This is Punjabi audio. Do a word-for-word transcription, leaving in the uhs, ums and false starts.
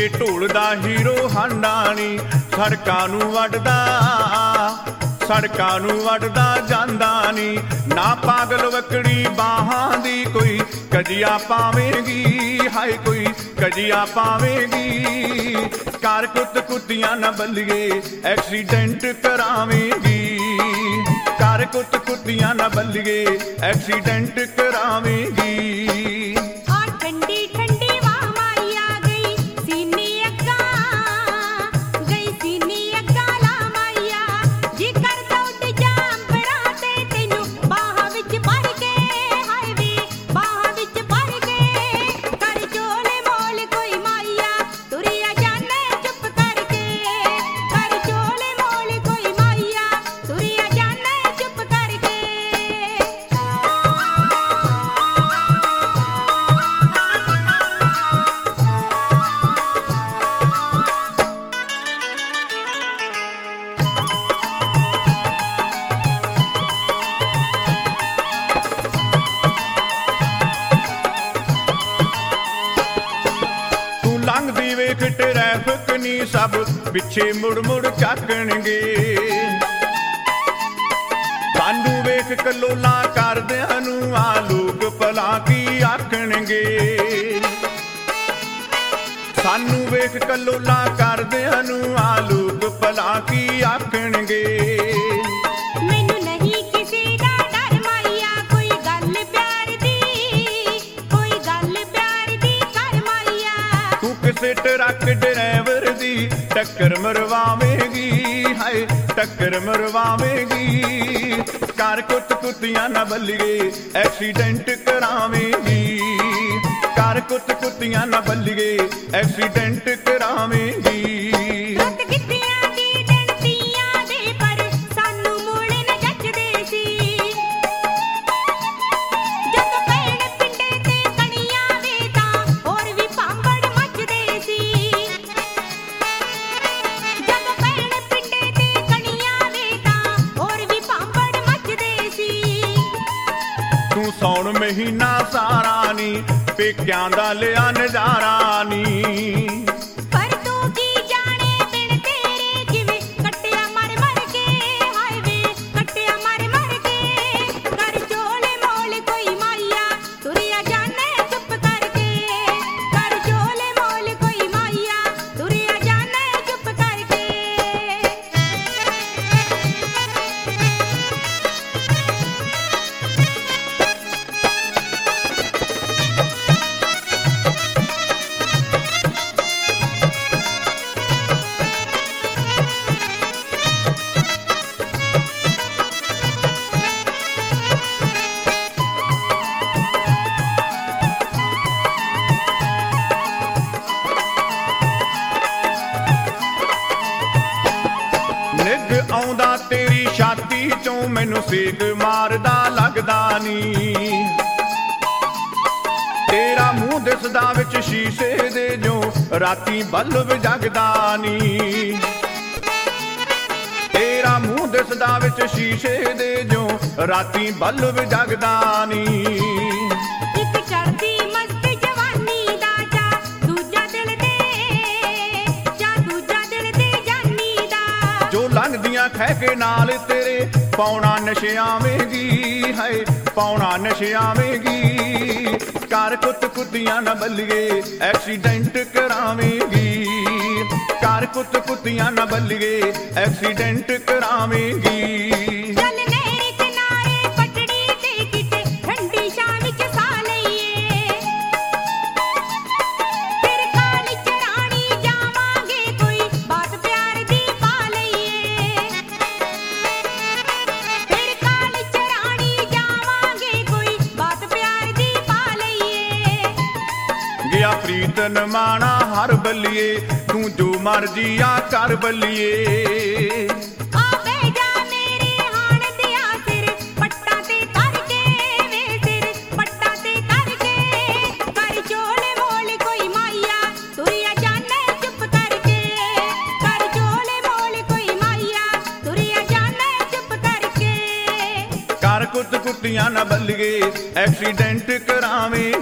ਢੋਲ ਦਾ ਹੀਰੋ ਹਾਂਡਾਣੀ ਸੜਕਾਂ ਨੂੰ ਵੱਢਦਾ ਸੜਕਾਂ ਨੂੰ ਵੱਢਦਾ ਜਾਂਦਾ ਨੀ ਨਾ ਪਾਗਲ ਵਕੜੀ ਬਾਹਾਂ ਦੀ ਕੋਈ ਕਜੀਆ ਪਾਵੇਗੀ ਹਾਏ ਕੋਈ ਕਜੀਆ ਪਾਵੇਗੀ ਕਾਰ ਕੁੱਤ ਕੁੱਤੀਆਂ ਨਾ ਬੱਲੀਏ ਐਕਸੀਡੈਂਟ ਕਰਾਵੇਗੀ ਕਾਰ ਕੁੱਤ ਕੁੱਤੀਆਂ ਨਾ ਬੱਲੀਏ ਐਕਸੀਡੈਂਟ ਕਰਾਵੇਗੀ ਟ੍ਰੈਫਿਕ ਨੀ ਸਭ ਪਿੱਛੇ ਮੁੜ ਮੁੜ ਝਾਕਣਗੇ ਸਾਨੂੰ ਵੇਖ ਕਲੋਲਾ ਕਰਦਿਆਂ ਨੂੰ ਆ ਲੋਕ ਭਲਾ ਕੀ ਆਖਣਗੇ ਸਾਨੂੰ ਵੇਖ ਕਲੋਲਾ ਕਰਦਿਆਂ ਨੂੰ ਆ ਲੋਕ ਭਲਾ ਕੀ ਆਖਣਗੇ ਕਿਸੇ ਟਰੱਕ ਡਰਾਈਵਰ ਦੀ ਟੱਕਰ ਮਰਵਾਵੇਗੀ ਹਾਏ ਟੱਕਰ ਮਰਵਾਵੇਗੀ ਕਾਰ ਕੁੱਤ ਕੁੱਤੀਆਂ ਨਾ ਬੱਲੀਏ ਐਕਸੀਡੈਂਟ ਕਰਾਵੇਗੀ ਕਾਰ ਕੁੱਤ ਕੁੱਤੀਆਂ ਨਾ ਬੱਲੀਏ ਐਕਸੀਡੈਂਟ ਕਰਾਵੇਗੀ ਸੌਣ ਮਹੀਨਾ ਸਾਰਾ ਨੀ ਪੇਕਿਆਂ ਦਾ ਲਿਆ ਨਜ਼ਾਰਾ ਨੀ ਪਰ ਤੂੰ ਕੀ ਜਾਣੇ ਬਿਨ ਤੇਰੇ ਕਿਵੇਂ ਕੱਟਿਆ ਮਰ ਮਰ ਕੇ ਹਾਏ ਵੇ ਕੱਟਿਆ ਮਰ ਮਰ ਕੇ ਕਰ ਚੋਲੇ ਮੋਲ ਕੋਈ ਮਾਇਆ ਤੁਰਿਆ ਜਾਣੇ ਚੁੱਪ ਕਰਕੇ ਕਰ ਚੋਲੇ ਮੋਲ ਕੋਈ ਮਾਇਆ ਤੁਰਿਆ ਜਾਣੇ ਚੁੱਪ ਕਰਕੇ ਆਉਂਦਾ ਤੇਰੀ ਛਾਤੀ ਚੋਂ ਮੈਨੂੰ ਸੇਕ ਮਾਰਦਾ ਲੱਗਦਾ ਨੀ ਤੇਰਾ ਮੂੰਹ ਦਿਸਦਾ ਵਿੱਚ ਸ਼ੀਸ਼ੇ ਦੇ ਜੋ ਰਾਤੀ ਬਲਬ ਜਗਦਾ ਨੀ ਤੇਰਾ ਮੂੰਹ ਦਿਸਦਾ ਵਿੱਚ ਸ਼ੀਸ਼ੇ ਦੇ ਜੋ ਰਾਤੀ ਬਲਬ ਜਗਦਾ ਨੀ ਇੱਕ ਚੜ੍ਹਦੀ ਮਸਤ ਜਵਾਨੀ ਦਾ ਚਾ ਦੂਜਾ ਦਿਲ ਦੇ ਚਾ ਦੂਜਾ ਦਿਲ ਦੇ ਜਾਨੀ ਦਾ ਜੋ ਲੰਘਦੀਆਂ ਖਹਿ ਕੇ ਨਾਲ ਤੇਰੇ ਪਾਉਣਾ ਨਸ਼ਿਆਵੇਂਗੀ ਹਾਏ ਪਾਉਣਾ ਨਸ਼ਿਆਵੇਂਗੀ ਕਾਰ ਕੁੱਤ ਕੁੱਤੀਆਂ ਨਾ ਬੱਲੀਏ ਐਕਸੀਡੈਂਟ ਕਰਾਵੇਂਗੀ ਕਾਰ ਕੁੱਤ ਕੁੱਤੀਆਂ ਨਾ ਬੱਲੀਏ ਐਕਸੀਡੈਂਟ ਕਰਾਵੇਂਗੀ ਗਿਆ ਪ੍ਰੀਤਨ ਮਾਣਾ ਹਰ ਬੱਲੀਏ ਤੂੰ ਜੋ ਮਰਜੀ ਆ ਕਰ ਬੱਲੀਏ ਆ ਬਹਿ ਜਾ ਮੇਰੇ ਹਾਣ ਦਿਆ ਸਿਰ ਪੱਟਾਂ ਤੇ ਧਰ ਕੇ ਵੇ ਸਿਰ ਪੱਟਾਂ ਤੇ ਧਰ ਕੇ ਕਰ ਚੋਲੇ ਮੋਲ ਕੋਈ ਮਾਇਆ ਤੁਰਿਆ ਜਾਣੇ ਚੁੱਪ ਕਰਕੇ ਕਰ ਚੋਲੇ ਮੋਲ ਕੋਈ ਮਾਇਆ ਤੁਰਿਆ ਜਾਣੇ ਚੁੱਪ ਕਰਕੇ ਕਰ ਕੁੱਤ ਕੁੱਤੀਆਂ ਨਾ ਬੱਲੀਏ ਐਕਸੀਡੈਂਟ ਕਰਾਵੇਂ